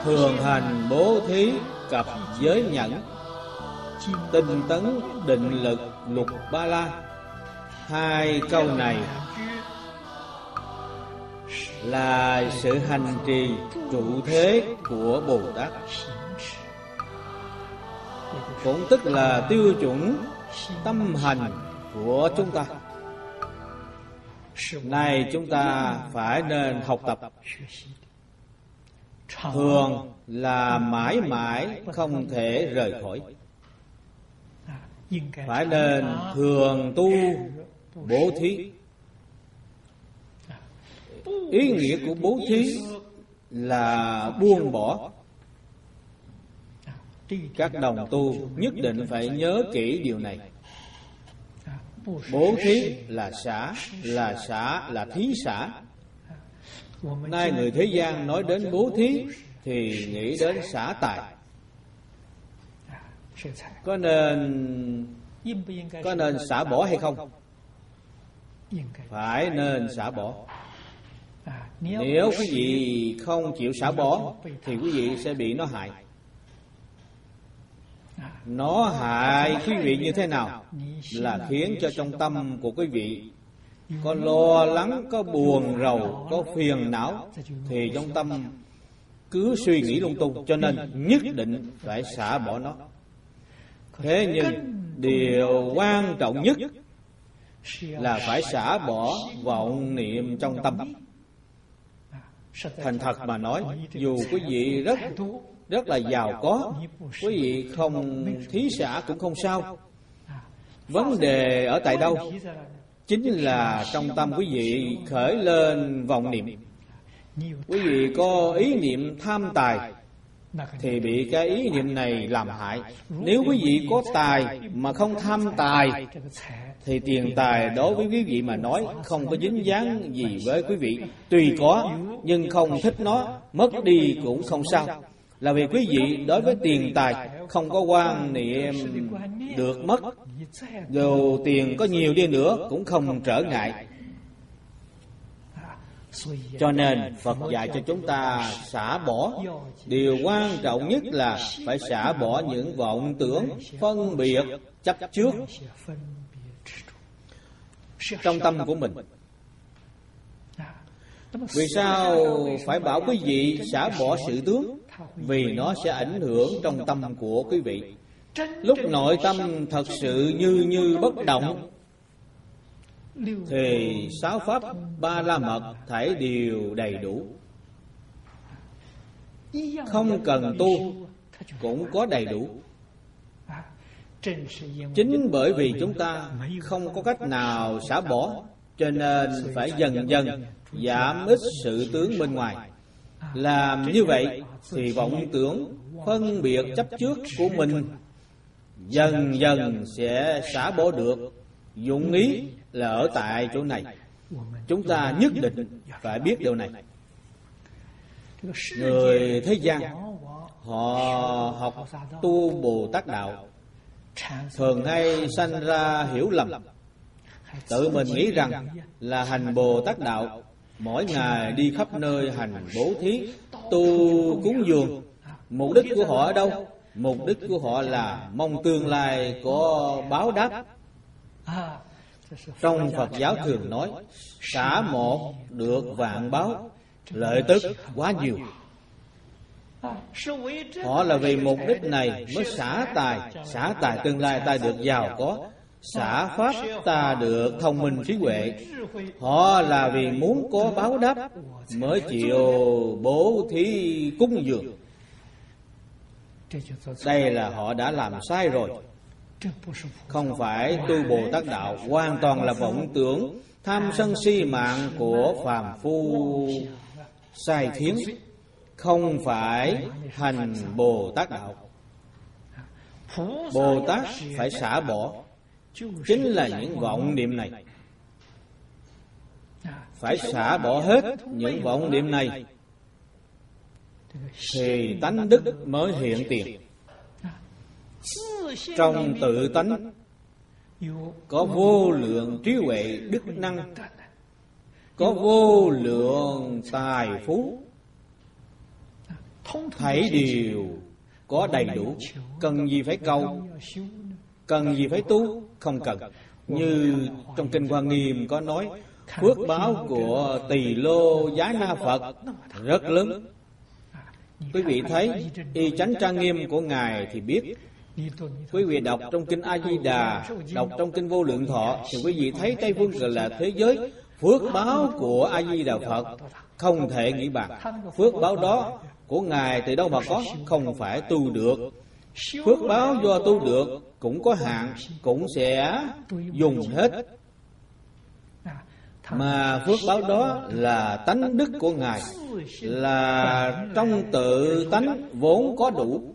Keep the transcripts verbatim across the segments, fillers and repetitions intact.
thường hành bố thí cặp giới nhẫn, tinh tấn định lực lục ba la. Hai câu này là sự hành trì trụ thế của Bồ Tát, cũng tức là tiêu chuẩn tâm hành của chúng ta. Này chúng ta phải nên học tập, thường là mãi mãi không thể rời khỏi. Phải nên thường tu bố thí. Ý nghĩa của bố thí là buông bỏ. Các đồng tu nhất định phải nhớ kỹ điều này. Bố thí là xả, là xả là thí xả. Nay người thế gian nói đến bố thí thì nghĩ đến xả tài. Có nên có nên xả bỏ hay không? Phải nên xả bỏ. Nếu quý vị không chịu xả bỏ thì quý vị sẽ bị nó hại. Nó hại quý vị như thế nào? Là khiến cho trong tâm của quý vị có lo lắng, có buồn rầu, có phiền não, thì trong tâm cứ suy nghĩ lung tung. Cho nên nhất định phải xả bỏ nó. Thế nhưng điều quan trọng nhất là phải xả bỏ vọng niệm trong tâm. Thành thật mà nói, dù quý vị rất rất là giàu có, quý vị không thí xả cũng không sao. Vấn đề ở tại đâu? Chính là trong tâm quý vị khởi lên vọng niệm. Quý vị có ý niệm tham tài thì bị cái ý niệm này làm hại. Nếu quý vị có tài mà không tham tài thì tiền tài đối với quý vị mà nói không có dính dáng gì với quý vị. Tuy có nhưng không thích nó, mất đi cũng không sao. Là vì quý vị đối với tiền tài không có quan niệm được mất, dù tiền có nhiều đi nữa cũng không trở ngại. Cho nên Phật dạy cho chúng ta xả bỏ. Điều quan trọng nhất là phải xả bỏ những vọng tưởng, phân biệt, chấp trước trong tâm của mình. Vì sao phải bảo quý vị xả bỏ sự tướng? Vì nó sẽ ảnh hưởng trong tâm của quý vị. Lúc nội tâm thật sự như như bất động thì sáu pháp ba la mật thảy đều đầy đủ. Không cần tu cũng có đầy đủ. Chính bởi vì chúng ta không có cách nào xả bỏ, cho nên phải dần dần giảm ít sự tướng bên ngoài. Làm như vậy thì vọng tưởng, phân biệt chấp trước của mình dần dần sẽ xả bỏ được. Dụng ý là ở tại chỗ này. Chúng ta nhất định phải biết điều này. Người thế gian họ học tu Bồ Tát đạo thường hay sanh ra hiểu lầm, tự mình nghĩ rằng là hành Bồ Tát đạo, mỗi ngày đi khắp nơi hành bố thí, tu cúng dường. Mục đích của họ ở đâu? Mục đích của họ là mong tương lai có báo đáp. Trong Phật giáo thường nói xả một được vạn báo, lợi tức quá nhiều. Họ là vì mục đích này mới xả tài. Xả tài tương lai ta được giàu có, xả pháp ta được thông minh trí huệ. Họ là vì muốn có báo đáp mới chịu bố thí cúng dường. Đây là họ đã làm sai rồi. Không phải tu Bồ Tát đạo, hoàn toàn là vọng tưởng, tham sân si mạng của phàm phu sai khiến. Không phải hành Bồ Tát đạo. Bồ Tát phải xả bỏ chính là những vọng niệm này. Phải xả bỏ hết những vọng niệm này thì tánh đức mới hiện tiền. Trong tự tánh có vô lượng trí huệ đức năng, có vô lượng tài phú. thảy đều có đầy đủ, cần gì phải cầu, cần gì phải tu, không cần. Như trong Kinh Hoa Nghiêm có nói, phước báo của Tỳ Lô Giá Na Phật rất lớn. Quý vị thấy Y Chánh Trang Nghiêm của Ngài thì biết. Quý vị đọc trong Kinh A Di Đà, đọc trong Kinh Vô Lượng Thọ, thì quý vị thấy Tây Phương Cực Lạc thế giới, phước báo của A Di Đà Phật không thể nghĩ bàn. Phước báo đó của Ngài từ đâu mà có? Không phải tu được. Phước báo do tu được cũng có hạn, cũng sẽ dùng hết. Mà phước báo đó là tánh đức của Ngài, là trong tự tánh vốn có đủ.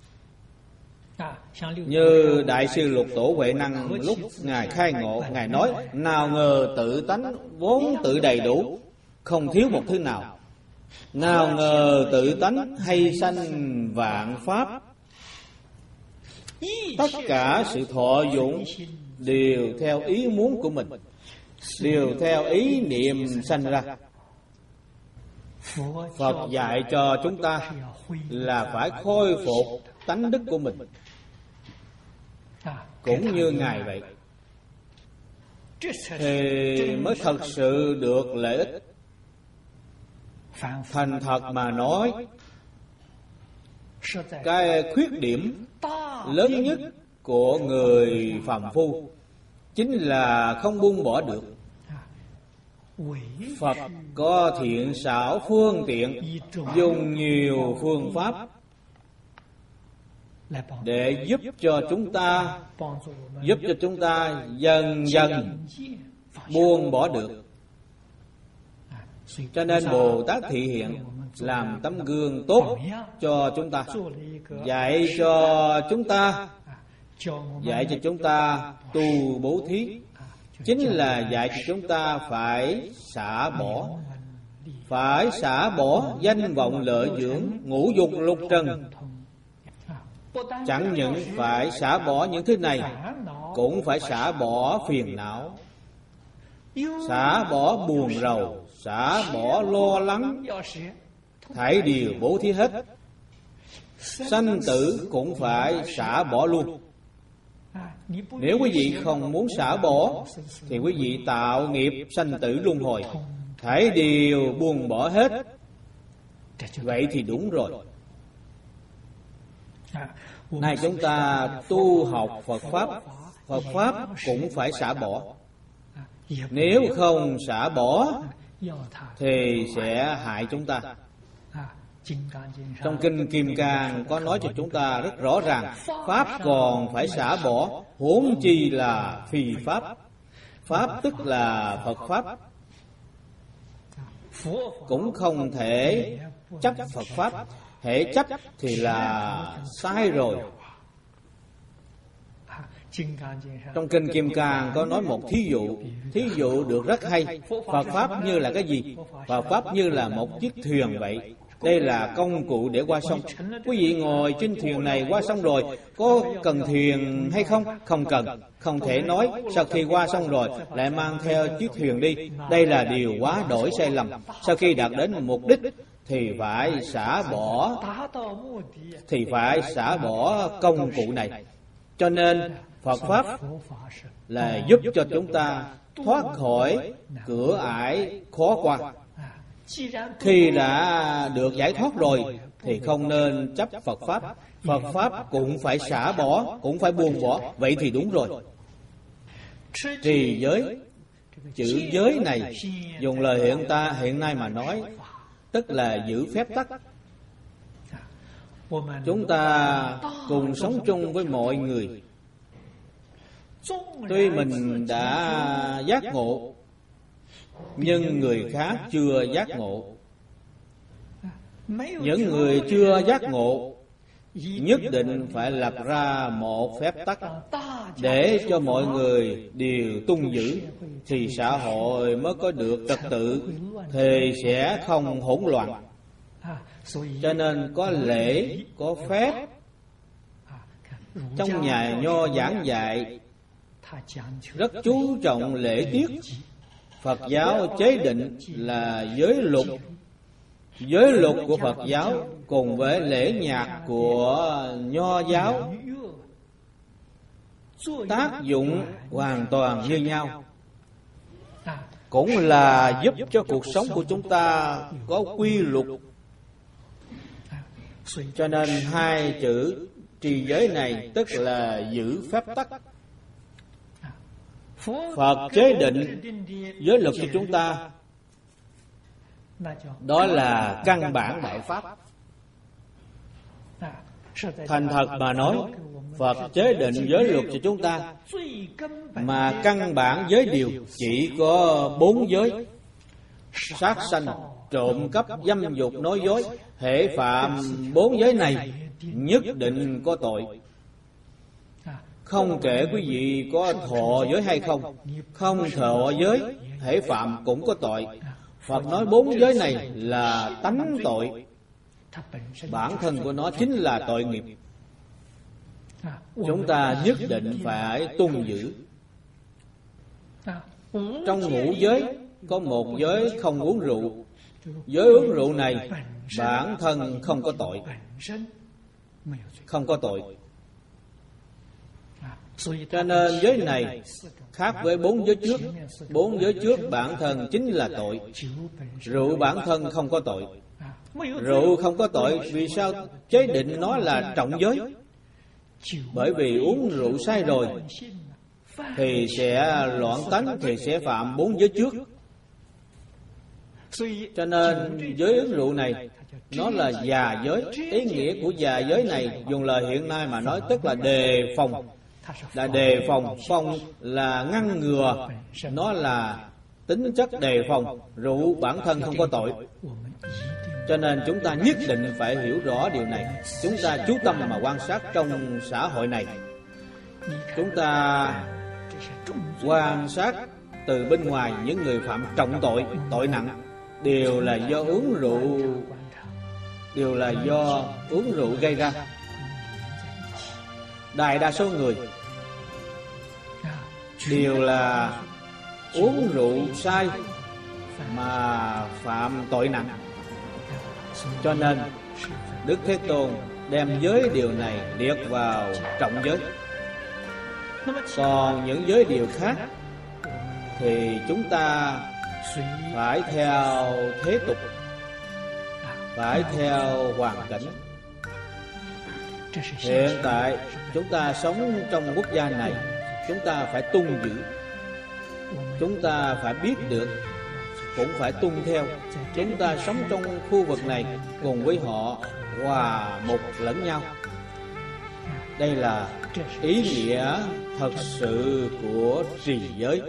Như Đại sư Lục Tổ Huệ Năng lúc Ngài khai ngộ, Ngài nói: nào ngờ tự tánh vốn tự đầy đủ, không thiếu một thứ nào. Nào ngờ tự tánh hay sanh vạn pháp, tất cả sự thọ dụng đều theo ý muốn của mình, đều theo ý niệm sanh ra. Phật dạy cho chúng ta là phải khôi phục tánh đức của mình, cũng như Ngài vậy, thì mới thật sự được lợi ích. Thành thật mà nói, cái khuyết điểm lớn nhất của người phàm phu chính là không buông bỏ được. Phật có thiện xảo phương tiện, dùng nhiều phương pháp để giúp cho chúng ta, giúp cho chúng ta dần dần buông bỏ được. Cho nên Bồ Tát Thị Hiện làm tấm gương tốt cho chúng ta, dạy cho chúng ta, dạy cho chúng ta tu bố thí, chính là dạy cho chúng ta phải xả bỏ, phải xả bỏ danh vọng lợi dưỡng, ngũ dục lục trần. Chẳng những phải xả bỏ những thứ này, cũng phải xả bỏ phiền não, xả bỏ buồn rầu, xả bỏ lo lắng, thảy đều bố thí hết. Sanh tử cũng phải xả bỏ luôn. Nếu quý vị không muốn xả bỏ, thì quý vị tạo nghiệp sanh tử luân hồi, thảy đều buông bỏ hết. Vậy thì đúng rồi. Này chúng ta tu học Phật Pháp, Phật Pháp cũng phải xả bỏ. Nếu không xả bỏ thì sẽ hại chúng ta. Trong Kinh Kim Cang có nói cho chúng ta rất rõ ràng, Pháp còn phải xả bỏ, huống chi là phi Pháp. Pháp tức là Phật Pháp. Cũng không thể chấp Phật Pháp, hễ chấp thì là sai rồi. Trong Kinh Kim Cang có nói một thí dụ, thí dụ được rất hay. Phật Pháp như là cái gì? Phật Pháp như là một chiếc thuyền vậy. Đây là công cụ để qua sông. Quý vị ngồi trên thuyền này qua sông rồi, có cần thuyền hay không? Không cần. Không thể nói sau khi qua sông rồi lại mang theo chiếc thuyền đi. Đây là điều quá đổi sai lầm. Sau khi đạt đến mục đích thì phải xả bỏ, thì phải xả bỏ công cụ này. Cho nên Phật Pháp là giúp cho chúng ta thoát khỏi cửa ải khó qua. Khi đã được giải thoát rồi thì không nên chấp Phật Pháp. Phật Pháp cũng phải xả bỏ, cũng phải buông bỏ. Vậy thì đúng rồi. Trì giới, chữ giới này dùng lời hiện ta hiện nay mà nói, tức là giữ phép tắc. Chúng ta cùng sống chung với mọi người. Tuy mình đã giác ngộ, nhưng người khác chưa giác ngộ. Những người chưa giác ngộ nhất định phải lập ra một phép tắc để cho mọi người đều tuân giữ, thì xã hội mới có được trật tự, thì sẽ không hỗn loạn. Cho nên có lễ, có phép. Trong nhà Nho giảng dạy rất chú trọng lễ tiết. Phật giáo chế định là giới luật giới luật của Phật giáo cùng với lễ nhạc của Nho giáo tác dụng hoàn toàn như nhau, cũng là giúp cho cuộc sống của chúng ta có quy luật. Cho nên hai chữ trì giới này tức là giữ phép tắc. Phật chế định giới luật cho chúng ta, đó là căn bản đại pháp. Thành thật mà nói, Phật chế định giới luật cho chúng ta, mà căn bản giới điều chỉ có bốn giới: sát sanh, trộm cắp, dâm dục, nói dối. Hễ phạm bốn giới này nhất định có tội. Không kể quý vị có thọ giới hay không, không thọ giới, hễ phạm cũng có tội. Phật nói bốn giới này là tánh tội, bản thân của nó chính là tội nghiệp. Chúng ta nhất định phải tuân giữ. Trong ngũ giới có một giới không uống rượu. Giới uống rượu này bản thân không có tội, không có tội. Cho nên giới này khác với bốn giới trước. Bốn giới trước bản thân chính là tội. Rượu bản thân không có tội. Rượu không có tội, vì sao chế định nó là trọng giới? Bởi vì uống rượu say rồi thì sẽ loạn tánh, thì sẽ phạm bốn giới trước. Cho nên giới uống rượu này nó là già giới. Ý nghĩa của già giới này dùng lời hiện nay mà nói tức là đề phòng. Là đề phòng. Phòng là ngăn ngừa, nó là tính chất đề phòng. Rượu bản thân không có tội. Cho nên chúng ta nhất định phải hiểu rõ điều này. Chúng ta chú tâm mà quan sát trong xã hội này. Chúng ta quan sát từ bên ngoài những người phạm trọng tội, tội nặng, đều là do uống rượu, đều là do uống rượu gây ra. Đại đa số người đều là uống rượu say mà phạm tội nặng. Cho nên Đức Thế Tôn đem giới điều này liệt vào trọng giới. Còn những giới điều khác thì chúng ta phải theo thế tục, phải theo hoàn cảnh. Hiện tại chúng ta sống trong quốc gia này, chúng ta phải tuân giữ, chúng ta phải biết được, cũng phải tuân theo. Chúng ta sống trong khu vực này cùng với họ hòa một lẫn nhau. Đây là ý nghĩa thật sự của trì giới.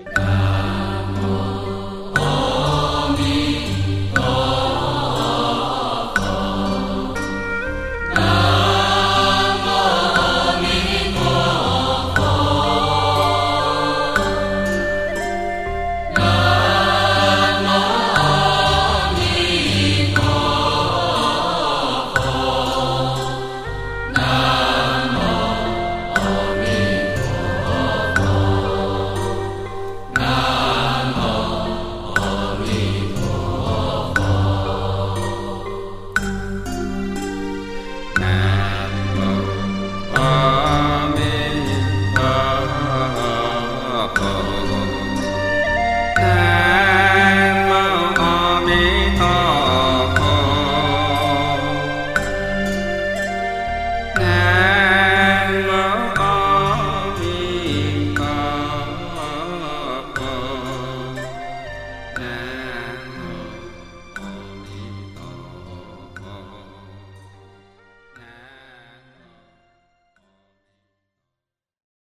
Oh